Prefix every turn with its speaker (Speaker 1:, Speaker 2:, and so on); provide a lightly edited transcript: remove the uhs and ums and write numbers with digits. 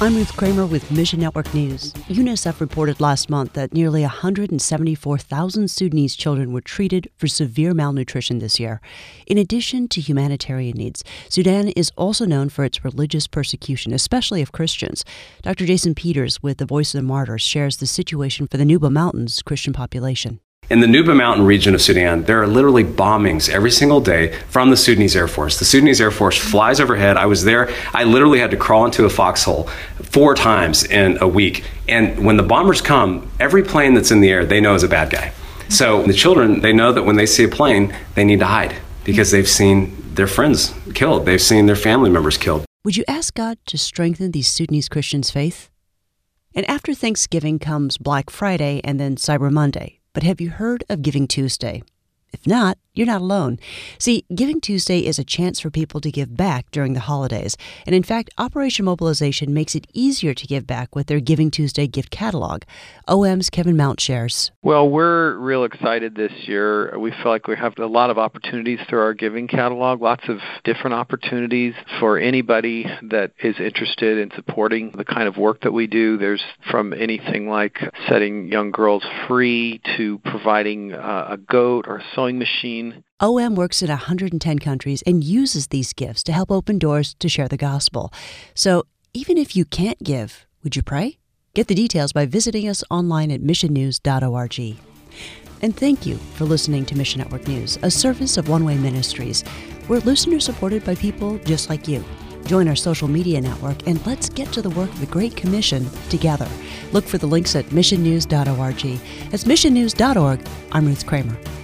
Speaker 1: I'm Ruth Kramer with Mission Network News. UNICEF reported last month that nearly 174,000 Sudanese children were treated for severe malnutrition this year. In addition to humanitarian needs, Sudan is also known for its religious persecution, especially of Christians. Dr. Jason Peters with the Voice of the Martyrs shares the situation for the Nuba Mountains Christian population.
Speaker 2: In the Nuba Mountain region of Sudan, there are literally bombings every single day from the Sudanese Air Force. The Sudanese Air Force flies overhead. I was there. I literally had to crawl into a foxhole 4 times in a week. And when the bombers come, every plane that's in the air, they know is a bad guy. So the children, they know that when they see a plane, they need to hide because they've seen their friends killed. They've seen their family members killed.
Speaker 1: Would you ask God to strengthen these Sudanese Christians' faith? And after Thanksgiving comes Black Friday and then Cyber Monday. But have you heard of Giving Tuesday? If not, you're not alone. See, Giving Tuesday is a chance for people to give back during the holidays. And in fact, Operation Mobilization makes it easier to give back with their Giving Tuesday gift catalog. OM's Kevin Mount shares.
Speaker 3: Well, we're real excited this year. We feel like we have a lot of opportunities through our giving catalog, lots of different opportunities for anybody that is interested in supporting the kind of work that we do. There's from anything like setting young girls free to providing a goat or a sewing machine.
Speaker 1: OM works in 110 countries and uses these gifts to help open doors to share the gospel. So even if you can't give, would you pray? Get the details by visiting us online at missionnews.org. And thank you for listening to Mission Network News, a service of One Way Ministries. We're listeners supported by people just like you. Join our social media network and let's get to the work of the Great Commission together. Look for the links at missionnews.org. That's missionnews.org. I'm Ruth Kramer.